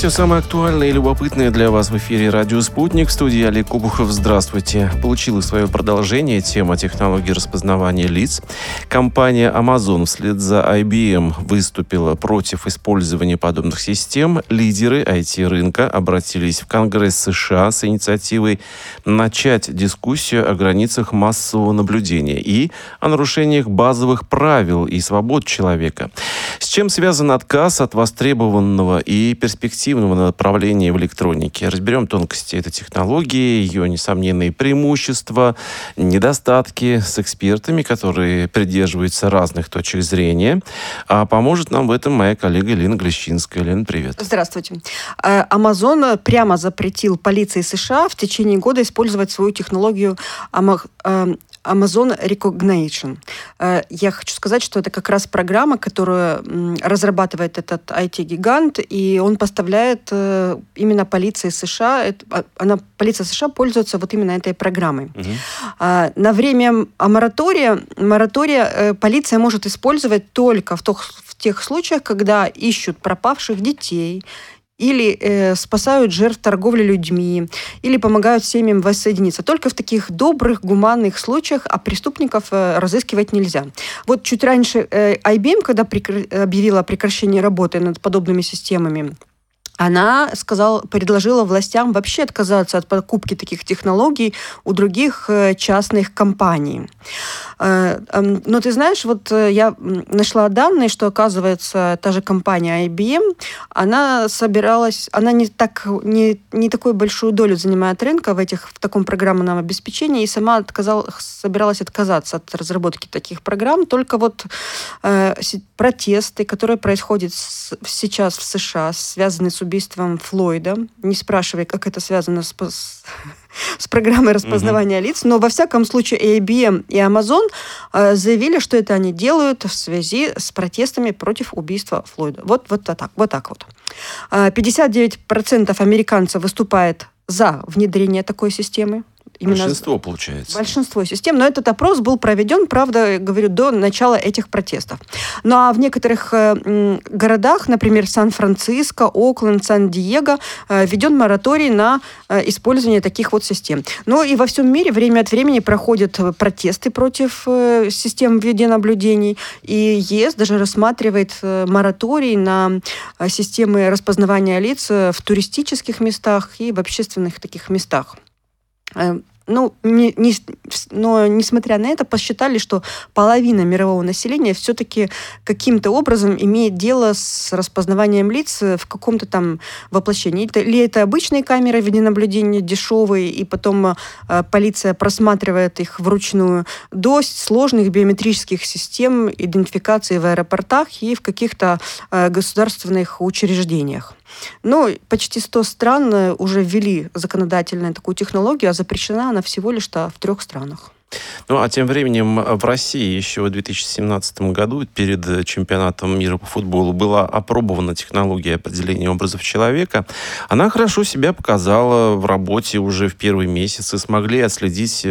Все самое актуальное и любопытное для вас в эфире «Радио Спутник». В студии Олег Обухов. Здравствуйте. Получила свое продолжение тема технологии распознавания лиц. Компания Amazon вслед за IBM выступила против использования подобных систем. Лидеры IT-рынка обратились в Конгресс США с инициативой начать дискуссию о границах массового наблюдения и о нарушениях базовых правил и свобод человека. С чем связан отказ от востребованного и перспективного направления в электронике? Разберем тонкости этой технологии, ее несомненные преимущества, недостатки с экспертами, которые придерживаются разных точек зрения. А поможет нам в этом моя коллега Лена Глещинская. Лена, привет. Здравствуйте. Amazon прямо запретил полиции США в течение года использовать свою технологию Amazon Recognition. Я хочу сказать, что это как раз программа, которую разрабатывает этот IT-гигант, и он поставляет именно полиции США. Полиция США пользуется вот именно этой программой. На время моратория полиция может использовать только в тех случаях, когда ищут пропавших детей, или спасают жертв торговли людьми, или помогают семьям воссоединиться. Только в таких добрых, гуманных случаях, а преступников разыскивать нельзя. Вот чуть раньше IBM, когда объявила о прекращении работы над подобными системами, она предложила властям вообще отказаться от покупки таких технологий у других частных компаний. Но ты знаешь, вот я нашла данные, что, оказывается, та же компания IBM, она не такую большую долю занимает рынка в таком программном обеспечении, и сама собиралась отказаться от разработки таких программ. Только вот протесты, которые происходят сейчас в США, связаны с убийством Флойда. Не спрашивай, как это связано с программой распознавания лиц, но во всяком случае и IBM, и Amazon заявили, что это они делают в связи с протестами против убийства Флойда. Вот так. 59% американцев выступает за внедрение такой системы. Большинство, получается. Большинство систем. Но этот опрос был проведен, правда, говорю, до начала этих протестов. Ну а в некоторых городах, например, Сан-Франциско, Окленд, Сан-Диего, введен мораторий на использование таких вот систем. Ну и во всем мире время от времени проходят протесты против систем видеонаблюдений. И ЕС даже рассматривает мораторий на системы распознавания лиц в туристических местах и в общественных таких местах. Но несмотря на это, посчитали, что половина мирового населения все-таки каким-то образом имеет дело с распознаванием лиц в каком-то там воплощении. Или это обычные камеры видеонаблюдения, дешевые, и потом полиция просматривает их вручную, до сложных биометрических систем идентификации в аэропортах и в каких-то государственных учреждениях. Ну, почти 100 стран уже ввели законодательно такую технологию, а запрещена она всего лишь в 3 странах. Ну, а тем временем в России еще в 2017 году перед чемпионатом мира по футболу была опробована технология определения образов человека. Она хорошо себя показала в работе уже в первые месяцы. Смогли отследить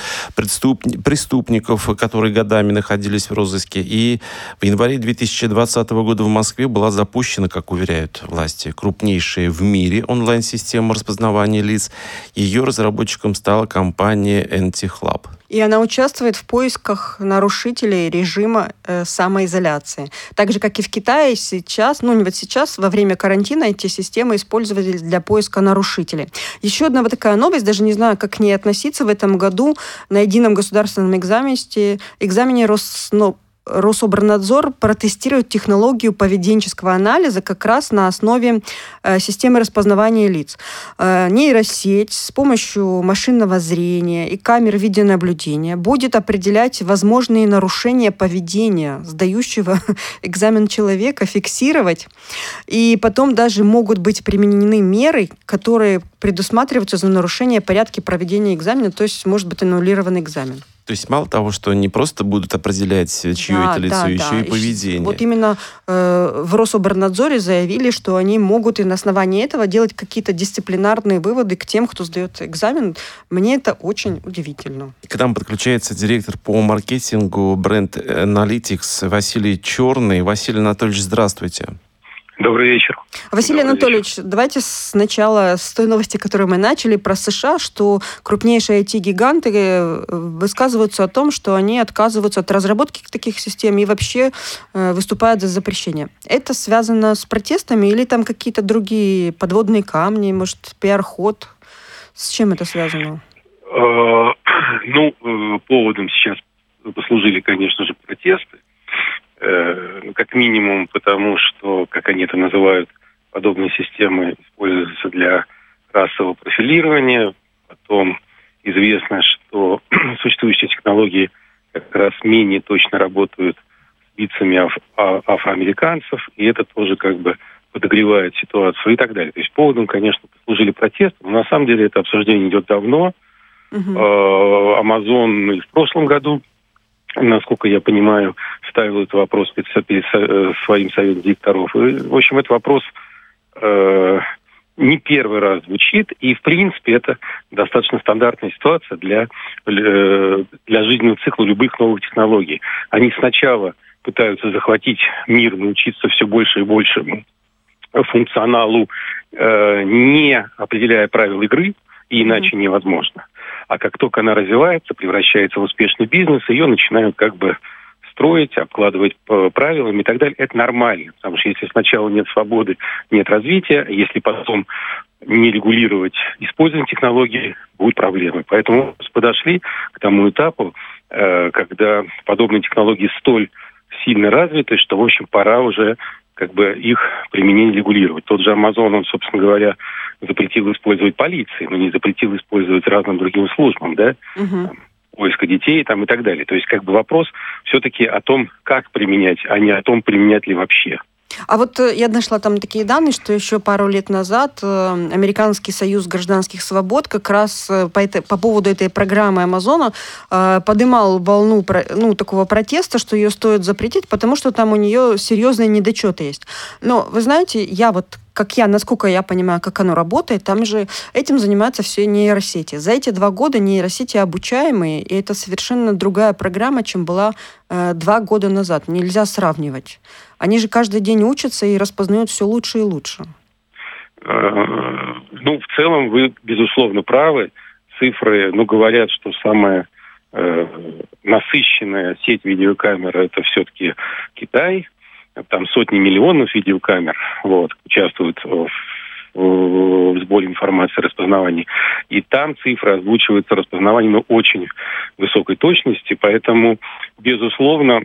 преступников, которые годами находились в розыске. И в январе 2020 года в Москве была запущена, как уверяют власти, крупнейшая в мире онлайн-система распознавания лиц. Ее разработчиком стала компания NT-Lab. И она участвует в поисках нарушителей режима самоизоляции. Так же, как и в Китае сейчас, во время карантина эти системы использовались для поиска нарушителей. Еще одна вот такая новость, даже не знаю, как к ней относиться. В этом году на едином государственном экзамене Рособорнадзор протестирует технологию поведенческого анализа как раз на основе системы распознавания лиц. Нейросеть с помощью машинного зрения и камер видеонаблюдения будет определять возможные нарушения поведения сдающего экзамен человека, фиксировать. И потом даже могут быть применены меры, которые предусматриваются за нарушение порядка проведения экзамена, то есть может быть аннулирован экзамен. То есть мало того, что они просто будут определять, чье это лицо, еще и поведение. Вот именно в Рособорнадзоре заявили, что они могут и на основании этого делать какие-то дисциплинарные выводы к тем, кто сдает экзамен. Мне это очень удивительно. К нам подключается директор по маркетингу Brand Analytics Василий Черный. Василий Анатольевич, здравствуйте. Добрый вечер. Василий Анатольевич, давайте сначала с той новости, которую мы начали, про США, что крупнейшие IT-гиганты высказываются о том, что они отказываются от разработки таких систем и вообще выступают за запрещение. Это связано с протестами или там какие-то другие подводные камни, может, пиар-ход? С чем это связано? Поводом сейчас послужили, конечно же, протесты. Как минимум потому, что, как они это называют, подобные системы используются для расового профилирования. Потом известно, что существующие технологии как раз менее точно работают с лицами афроамериканцев, и это тоже как бы подогревает ситуацию и так далее. То есть поводом, конечно, послужили протесты, но на самом деле это обсуждение идет давно. Amazon и в прошлом году, насколько я понимаю, ставил этот вопрос перед своим советом директоров. И, в общем, этот вопрос не первый раз звучит, и, в принципе, это достаточно стандартная ситуация для жизненного цикла любых новых технологий. Они сначала пытаются захватить мир, научиться все больше и больше функционалу, не определяя правил игры, и иначе невозможно. А как только она развивается, превращается в успешный бизнес, ее начинают как бы строить, обкладывать правилами и так далее. Это нормально, потому что если сначала нет свободы, нет развития, если потом не регулировать использование технологий, будут проблемы. Поэтому подошли к тому этапу, когда подобные технологии столь сильно развиты, что, в общем, пора уже как бы их применение регулировать. Тот же Amazon, он, собственно говоря, запретил использовать полиции, но не запретил использовать разным другим службам, да, поиска детей там и так далее. То есть как бы вопрос все-таки о том, как применять, а не о том, применять ли вообще. А вот я нашла там такие данные, что еще пару лет назад Американский союз гражданских свобод как раз по поводу этой программы Амазона поднимал волну такого протеста, что ее стоит запретить, потому что там у нее серьезные недочеты есть. Но вы знаете, насколько я понимаю, как оно работает, там же этим занимаются все нейросети. За эти 2 года нейросети обучаемые, и это совершенно другая программа, чем была 2 года назад. Нельзя сравнивать. Они же каждый день учатся и распознают все лучше и лучше. В целом вы, безусловно, правы. Цифры, говорят, что самая насыщенная сеть видеокамер — это все-таки Китай. Там сотни миллионов видеокамер участвуют в сборе информации, распознавании. И там цифры озвучиваются распознаванием очень высокой точности. Поэтому, безусловно,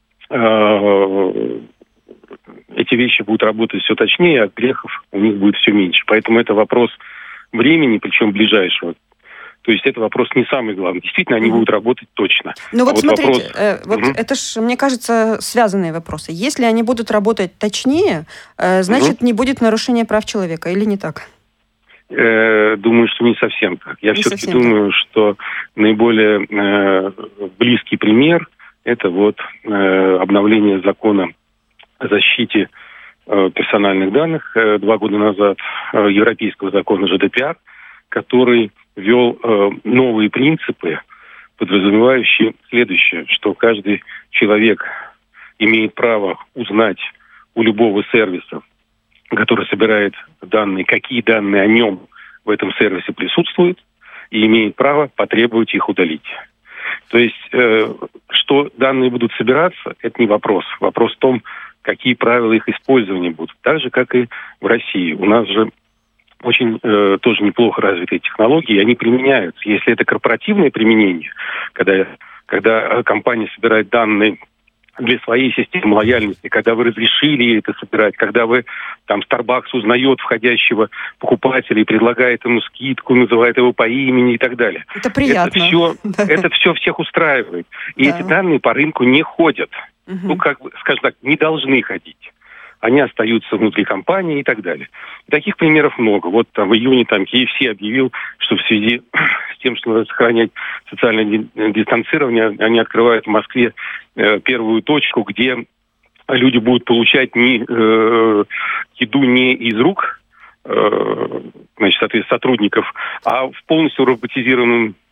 эти вещи будут работать все точнее, а грехов у них будет все меньше. Поэтому это вопрос времени, причем ближайшего. То есть это вопрос не самый главный. Действительно, они будут работать точно. Смотрите, это ж, мне кажется, связанные вопросы. Если они будут работать точнее, значит, не будет нарушения прав человека, или не так? Думаю, что не совсем так. Я все-таки думаю, что наиболее близкий пример – это обновление закона о защите персональных данных 2 года назад, европейского закона GDPR, который ввел новые принципы, подразумевающие следующее, что каждый человек имеет право узнать у любого сервиса, который собирает данные, какие данные о нем в этом сервисе присутствуют, и имеет право потребовать их удалить. То есть, что данные будут собираться, это не вопрос. Вопрос в том, какие правила их использования будут. Так же, как и в России. У нас же очень тоже неплохо развитые технологии, и они применяются. Если это корпоративное применение, когда компания собирает данные для своей системы лояльности, когда вы разрешили это собирать, когда вы, Starbucks узнает входящего покупателя и предлагает ему скидку, называет его по имени и так далее. Это приятно. Это все всех устраивает. И эти данные по рынку не ходят. Скажем так, не должны ходить. Они остаются внутри компании и так далее. И таких примеров много. В июне KFC объявил, что в связи с тем, что надо сохранять социальное дистанцирование, они открывают в Москве первую точку, где люди будут получать еду не из рук, соответственно, сотрудников, а в полностью роботизированном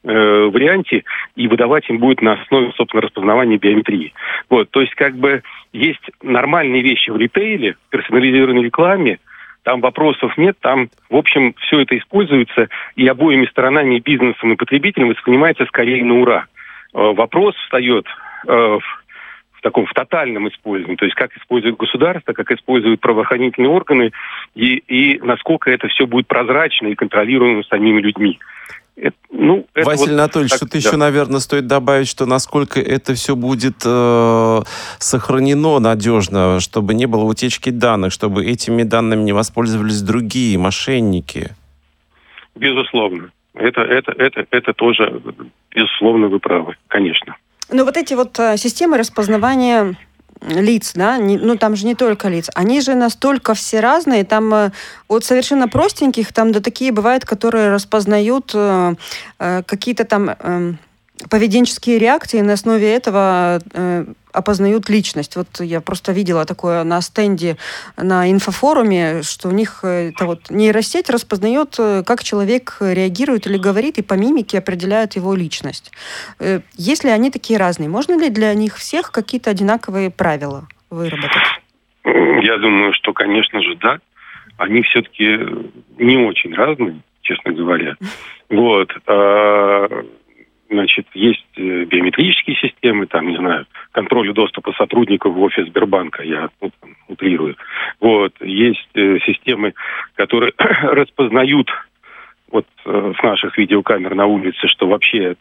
варианте, и выдавать им будет на основе, собственно, распознавания биометрии. Вот, то есть, как бы, есть нормальные вещи в ритейле, в персонализированной рекламе, там вопросов нет, там, в общем, все это используется, и обоими сторонами, бизнесом и потребителем, воспринимается скорее на ура. Вопрос встает в тотальном использовании, то есть как использует государство, как используют правоохранительные органы, и насколько это все будет прозрачно и контролируемо самими людьми. Василий Анатольевич, тут еще, наверное, стоит добавить, что насколько это все будет сохранено надежно, чтобы не было утечки данных, чтобы этими данными не воспользовались другие мошенники. Безусловно. Это тоже, безусловно, вы правы, конечно. Но вот эти вот системы распознавания лиц, да, там же не только лиц, они же настолько все разные, там от совершенно простеньких, там до такие бывают, которые распознают какие-то там поведенческие реакции, на основе этого опознают личность. Вот я просто видела такое на стенде на инфофоруме, что у них это вот нейросеть распознает, как человек реагирует или говорит, и по мимике определяет его личность. Если они такие разные, можно ли для них всех какие-то одинаковые правила выработать? Я думаю, что, конечно же, да. Они все-таки не очень разные, честно говоря. Вот. Значит, есть биометрические системы, там, не знаю, контроль доступа сотрудников в офис Сбербанка, я утрирую. Вот. Есть системы, которые распознают вот с наших видеокамер на улице, что вообще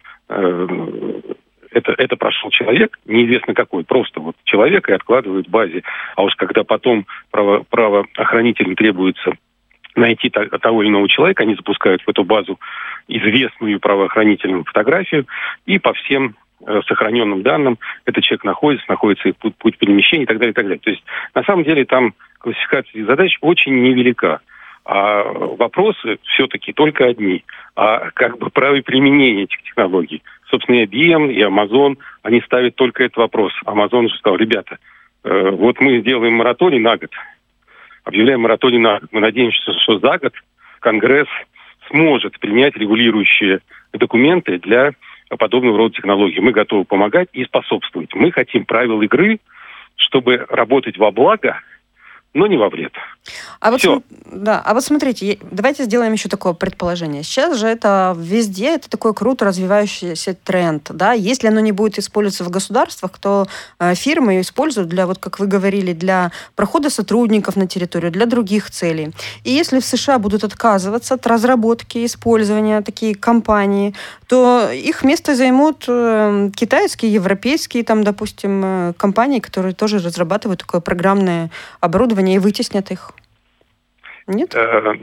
это прошел человек, неизвестно какой, просто вот человек, и откладывают в базе. А уж когда потом правоохранителям требуется найти того или иного человека, они запускают в эту базу известную правоохранительную фотографию, и по всем сохраненным данным этот человек находится и путь перемещения и так далее, и так далее. То есть, на самом деле, там классификация задач очень невелика. А вопросы все-таки только одни. А как бы праве применения этих технологий. Собственно, и IBM, и Amazon, они ставят только этот вопрос. Amazon же сказал: ребята, вот мы сделаем мораторий на год. Объявляем мораторий на год. Мы надеемся, что за год Конгресс сможет принять регулирующие документы для подобного рода технологий. Мы готовы помогать и способствовать. Мы хотим правил игры, чтобы работать во благо, но не во вред. А вот смотрите, давайте сделаем еще такое предположение. Сейчас же это везде, это такой круто развивающийся тренд. Да? Если оно не будет использоваться в государствах, то фирмы используют для, вот как вы говорили, для прохода сотрудников на территорию, для других целей. И если в США будут отказываться от разработки, использования такие компании, то их место займут китайские, европейские, там, допустим, компании, которые тоже разрабатывают такое программное оборудование и вытеснят их. Нет?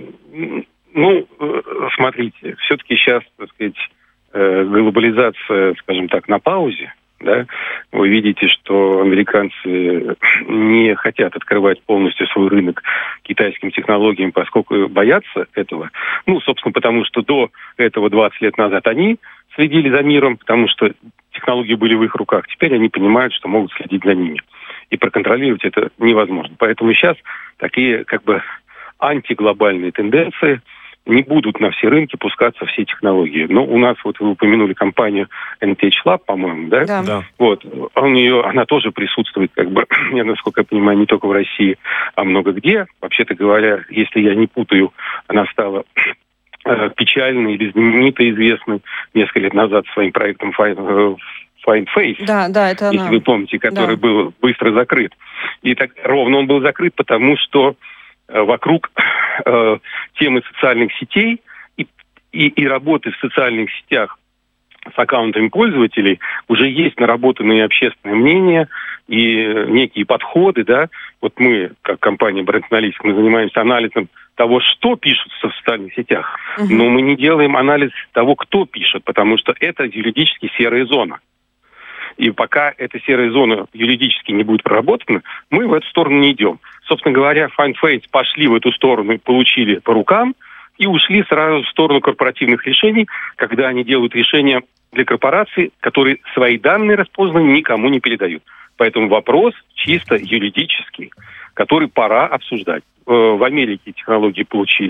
Смотрите, все-таки сейчас, так сказать, глобализация, скажем так, на паузе. Да? Вы видите, что американцы не хотят открывать полностью свой рынок китайским технологиям, поскольку боятся этого. Собственно, потому что до этого 20 лет назад они следили за миром, потому что технологии были в их руках. Теперь они понимают, что могут следить за ними. И проконтролировать это невозможно. Поэтому сейчас такие как бы антиглобальные тенденции не будут на все рынки пускаться все технологии. Но у нас, вот вы упомянули компанию NTH Lab, по-моему, да? Да. Вот. Она тоже присутствует, как бы, насколько я понимаю, не только в России, а много где. Вообще-то говоря, если я не путаю, она стала печальной или знаменитой, известной несколько лет назад своим проектом Find Face, да, это если вы помните, который был быстро закрыт. И так ровно он был закрыт, потому что вокруг темы социальных сетей и работы в социальных сетях с аккаунтами пользователей уже есть наработанные общественные мнения и некие подходы, да. Вот мы, как компания Brand Analytics, мы занимаемся анализом того, что пишется в социальных сетях, но мы не делаем анализ того, кто пишет, потому что это юридически серая зона. И пока эта серая зона юридически не будет проработана, мы в эту сторону не идем. Собственно говоря, Find Face пошли в эту сторону, получили по рукам и ушли сразу в сторону корпоративных решений, когда они делают решения для корпораций, которые свои данные распознанные никому не передают. Поэтому вопрос чисто юридический, который пора обсуждать. В Америке технологии получили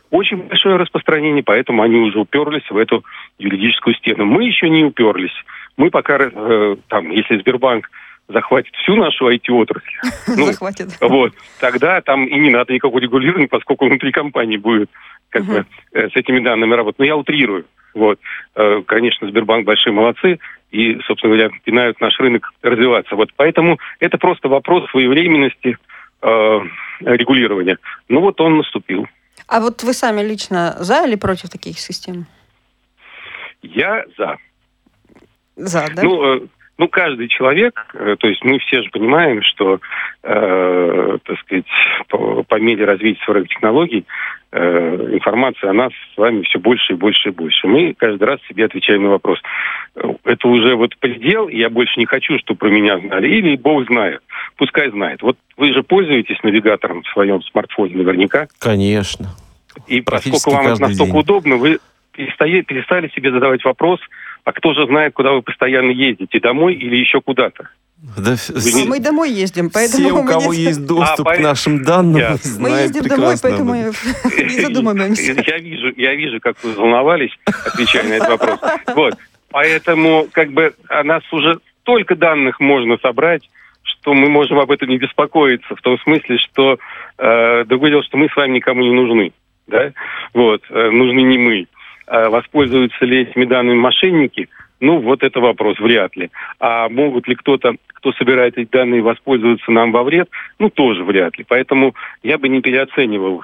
очень большое распространение, поэтому они уже уперлись в эту юридическую стену. Мы еще не уперлись. Мы пока, если Сбербанк захватит всю нашу IT-отрасль, захватит. Вот, тогда там и не надо никакого регулирования, поскольку внутри компании будет с этими данными работать. Но я утрирую. Вот. Конечно, Сбербанк большие молодцы и, собственно говоря, пинают наш рынок развиваться. Вот поэтому это просто вопрос своевременности регулирования. Ну вот он наступил. А вот вы сами лично за или против таких систем? Я за. За, да? Каждый человек, то есть мы все же понимаем, что, так сказать, по мере развития современных технологий информация о нас с вами все больше и больше и больше. Мы каждый раз себе отвечаем на вопрос. Это уже вот предел, я больше не хочу, чтобы про меня знали. Или Бог знает. Пускай знает. Вот вы же пользуетесь навигатором в своем смартфоне наверняка. Конечно. И поскольку вам это настолько удобно, вы перестали себе задавать вопрос, а кто же знает, куда вы постоянно ездите, домой или еще куда-то? Да, мы домой ездим, поэтому... Все, у кого есть доступ к нашим данным, мы ездим домой, поэтому не задумываемся. Я вижу, как вы волновались, отвечая на этот вопрос. Вот. Поэтому о нас уже столько данных можно собрать, что мы можем об этом не беспокоиться, в том смысле, что другое дело, что мы с вами никому не нужны. Да? Вот. Нужны не мы. Воспользуются ли этими данными мошенники? Вот это вопрос, вряд ли. А могут ли кто собирает эти данные, воспользоваться нам во вред? Тоже вряд ли. Поэтому я бы не переоценивал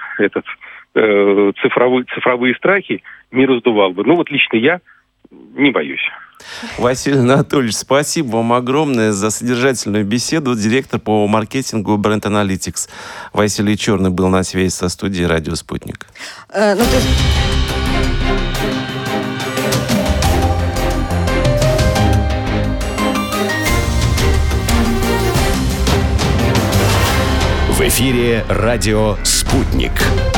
цифровые страхи, не раздувал бы. Лично я не боюсь. Василий Анатольевич, спасибо вам огромное за содержательную беседу. Директор по маркетингу Brand Analytics Василий Черный был на связи со студией «Радио Спутник». В эфире радио «Спутник».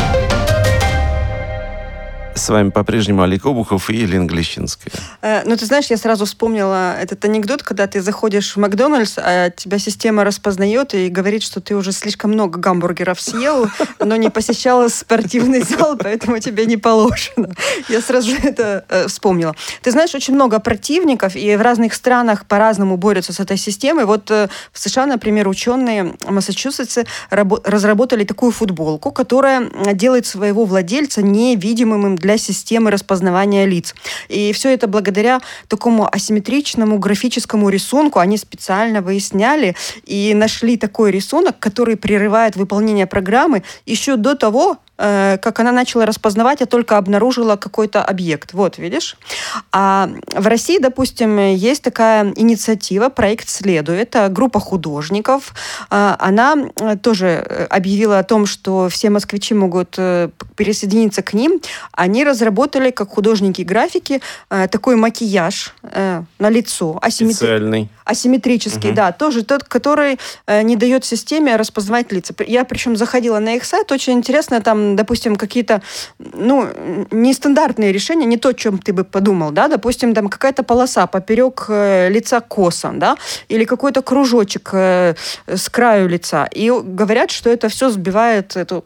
С вами по-прежнему Олег Обухов и Елена Глещинская. Ты знаешь, я сразу вспомнила этот анекдот, когда ты заходишь в Макдональдс, а тебя система распознает и говорит, что ты уже слишком много гамбургеров съел, но не посещала спортивный зал, поэтому тебе не положено. Я сразу это вспомнила. Ты знаешь, очень много противников, и в разных странах по-разному борются с этой системой. Вот в США, например, ученые в Массачусетсе разработали такую футболку, которая делает своего владельца невидимым для системы распознавания лиц. И все это благодаря такому асимметричному графическому рисунку. Они специально выясняли и нашли такой рисунок, который прерывает выполнение программы еще до того, как она начала распознавать, я только обнаружила какой-то объект. Вот, видишь? А в России, допустим, есть такая инициатива, проект «Следуй». Это группа художников. Она тоже объявила о том, что все москвичи могут присоединиться к ним. Они разработали, как художники-графики, такой макияж на лицо. Асимметрический, да. Тоже тот, который не дает системе распознавать лица. Я, причем, заходила на их сайт. Очень интересно, там, допустим, какие-то, нестандартные решения, не то, о чем ты бы подумал, да, допустим, там какая-то полоса поперек лица косо, да, или какой-то кружочек с краю лица. И говорят, что это все сбивает эту...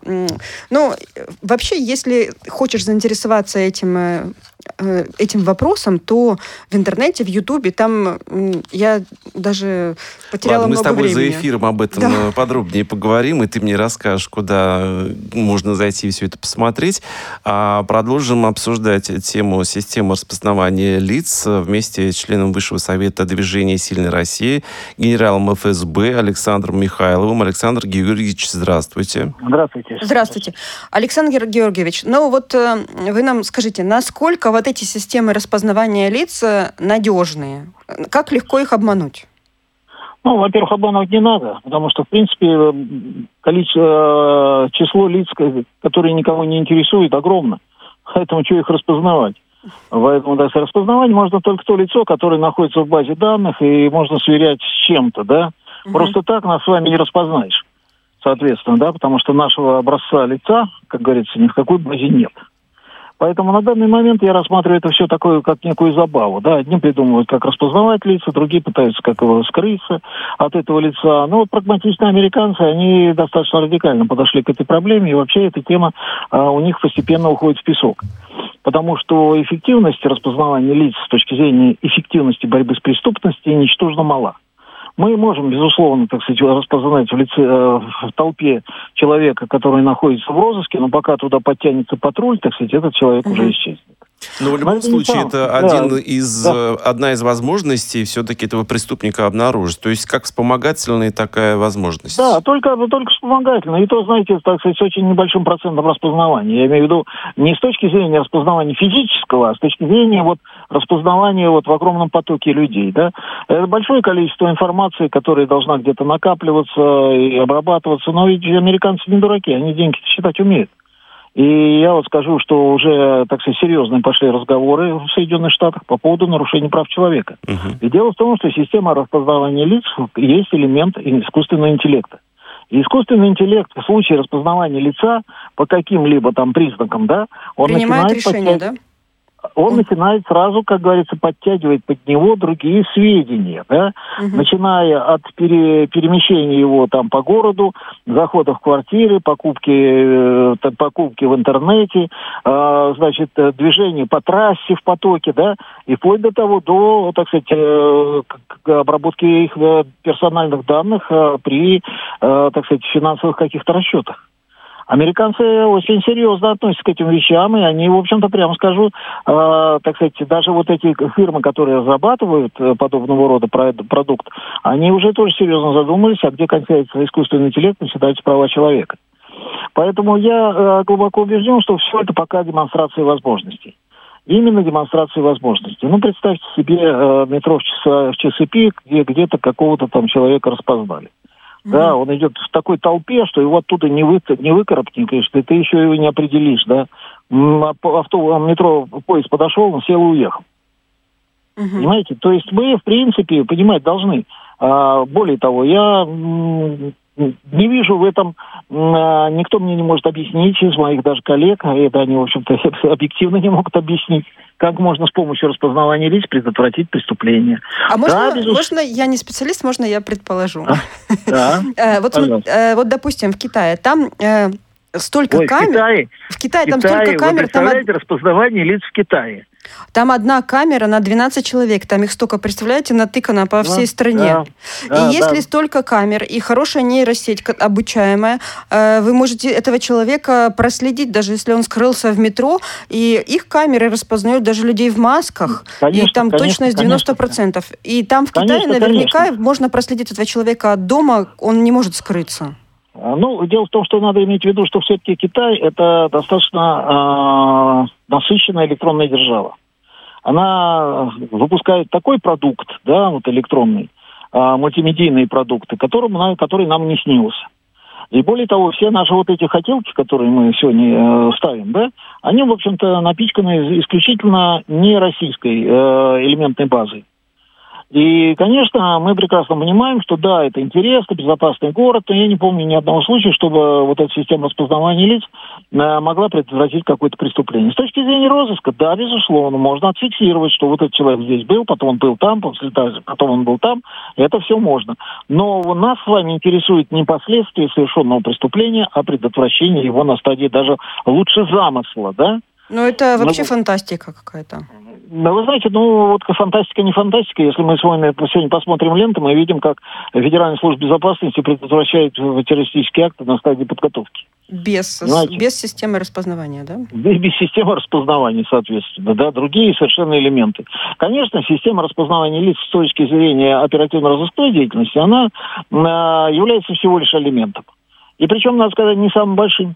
вообще, если хочешь заинтересоваться этим вопросом, то в интернете, в Ютубе, там я даже потеряла много времени. Мы с тобой за эфиром об этом подробнее поговорим, и ты мне расскажешь, куда можно зайти и все это посмотреть. А продолжим обсуждать тему системы распознавания лиц вместе с членом Высшего совета движения «Сильной России», генералом ФСБ Александром Михайловым. Александр Георгиевич, здравствуйте. Здравствуйте. Здравствуйте. Александр Георгиевич, вы нам скажите, насколько вот эти системы распознавания лиц надежные? Как легко их обмануть? Во-первых, обманывать не надо, потому что, в принципе, число лиц, которые никого не интересуют, огромно. Поэтому что их распознавать? Поэтому, с распознаванием можно только то лицо, которое находится в базе данных, и можно сверять с чем-то, да? Просто так нас с вами не распознаешь, соответственно, да, потому что нашего образца лица, как говорится, ни в какой базе нет. Поэтому на данный момент я рассматриваю это все такое, как некую забаву. Да? Одни придумывают, как распознавать лица, другие пытаются как его скрыться от этого лица. Но вот прагматичные американцы, они достаточно радикально подошли к этой проблеме, и вообще эта тема у них постепенно уходит в песок. Потому что эффективность распознавания лиц с точки зрения эффективности борьбы с преступностью ничтожно мала. Мы можем, безусловно, так сказать, распознать в толпе человека, который находится в розыске, но пока туда подтянется патруль, так сказать, этот человек уже исчезнет. Но в любом случае это одна из возможностей все-таки этого преступника обнаружить. То есть как вспомогательная такая возможность. Да, только вспомогательная. И то, знаете, так сказать, с очень небольшим процентом распознавания. Я имею в виду не с точки зрения распознавания физического, а с точки зрения распознавания в огромном потоке людей. Да? Это большое количество информации, которая должна где-то накапливаться и обрабатываться. Но ведь американцы не дураки, они деньги считать умеют. И я скажу, что уже, так сказать, серьезные пошли разговоры в Соединенных Штатах по поводу нарушений прав человека. И дело в том, что система распознавания лиц есть элемент искусственного интеллекта. И искусственный интеллект в случае распознавания лица по каким-либо там признакам, да, он принимает решение, да? Он начинает сразу, как говорится, подтягивать под него другие сведения, да, начиная от перемещения его там по городу, захода в квартиры, покупки в интернете, значит, движения по трассе в потоке, да, и вплоть до того, так сказать, обработки их персональных данных при, так сказать, финансовых каких-то расчетах. Американцы очень серьезно относятся к этим вещам, и они, в общем-то, прямо скажу, так сказать, даже эти фирмы, которые разрабатывают подобного рода продукт, они уже тоже серьезно задумались, а где кончается искусственный интеллект, начинаются права человека. Поэтому я глубоко убежден, что все это пока демонстрация возможностей. Именно демонстрация возможностей. Представьте себе метро в часы пик, где где-то какого-то там человека распознали. Да, он идет в такой толпе, что его оттуда не выкарабкаешь, ты еще его не определишь, да. Метро, поезд подошел, он сел и уехал. Понимаете? То есть мы, в принципе, понимать должны. Более того, я не вижу в этом, никто мне не может объяснить, из моих даже коллег, это они, в общем-то, объективно не могут объяснить, как можно с помощью распознавания лиц предотвратить преступление. А можно я не специалист, можно я предположу? Да. Вот, допустим, в Китае, там столько камер. В Китае там столько камер. Представляете, распознавание лиц в Китае. Там одна камера на 12 человек. Там их столько, представляете, натыкано по всей стране. И если столько камер и хорошая нейросеть обучаемая, вы можете этого человека проследить, даже если он скрылся в метро, и их камеры распознают даже людей в масках. Конечно, и там точность 90%. И там в Китае наверняка можно проследить этого человека от дома, он не может скрыться. Дело в том, что надо иметь в виду, что все-таки Китай – это достаточно насыщенная электронная держава. Она выпускает такой продукт, да, электронный, мультимедийные продукты, который нам не снился. И более того, все наши эти хотелки, которые мы сегодня ставим, да, они, в общем-то, напичканы исключительно не российской элементной базой. И, конечно, мы прекрасно понимаем, что да, это интересно, безопасный город, но я не помню ни одного случая, чтобы эта система распознавания лиц могла предотвратить какое-то преступление. С точки зрения розыска, да, безусловно, можно отфиксировать, что этот человек здесь был, потом он был там, потом он был там, это все можно. Но нас с вами интересует не последствия совершенного преступления, а предотвращение его на стадии даже лучше замысла, да? Это вообще фантастика какая-то. Вы знаете, фантастика не фантастика. Если мы с вами сегодня посмотрим ленту, мы видим, как Федеральная служба безопасности предотвращает террористические акты на стадии подготовки. Без системы распознавания, да? Без системы распознавания, соответственно, да, другие совершенно элементы. Конечно, система распознавания лиц с точки зрения оперативно-розыскной деятельности, она является всего лишь элементом. И причем, надо сказать, не самым большим.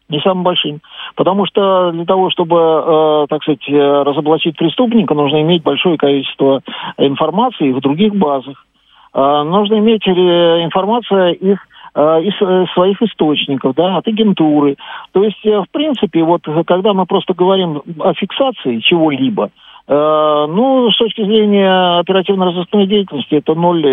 Потому что для того, чтобы, так сказать, разоблачить преступника, нужно иметь большое количество информации в других базах. Нужно иметь информацию из своих источников, да, от агентуры. То есть, в принципе, когда мы просто говорим о фиксации чего-либо, с точки зрения оперативно-розыскной деятельности это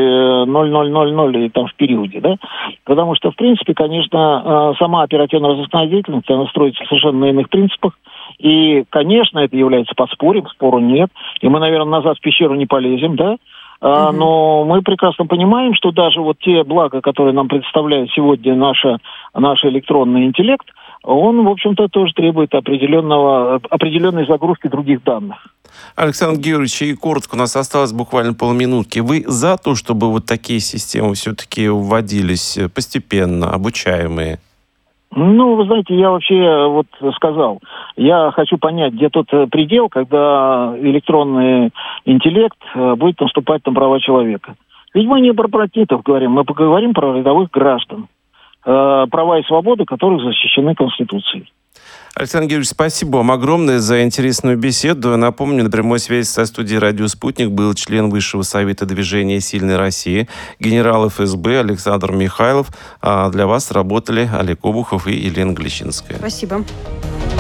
0,000 там в периоде, да, потому что, в принципе, конечно, сама оперативно-розыскная деятельность, она строится совершенно на иных принципах, И, конечно, это является подспорьем, спору нет. И мы, наверное, назад в пещеру не полезем, да? Но мы прекрасно понимаем, что даже вот те блага, которые нам представляет сегодня наш электронный интеллект, он, в общем-то, тоже требует определенной загрузки других данных. Александр Георгиевич, и коротко, у нас осталось буквально полминутки. Вы за то, чтобы вот такие системы все-таки вводились постепенно, обучаемые? Ну, вы знаете, я вообще вот сказал, я хочу понять, где тот предел, когда электронный интеллект будет наступать на права человека. Ведь мы не про противников говорим, мы поговорим про рядовых граждан, права и свободы которых защищены Конституцией. Александр Георгиевич, спасибо вам огромное за интересную беседу. Напомню, на прямой связи со студией «Радио Спутник» был член Высшего совета движения «Сильная Россия», генерал ФСБ Александр Михайлов. А для вас работали Олег Обухов и Елена Глещинская. Спасибо.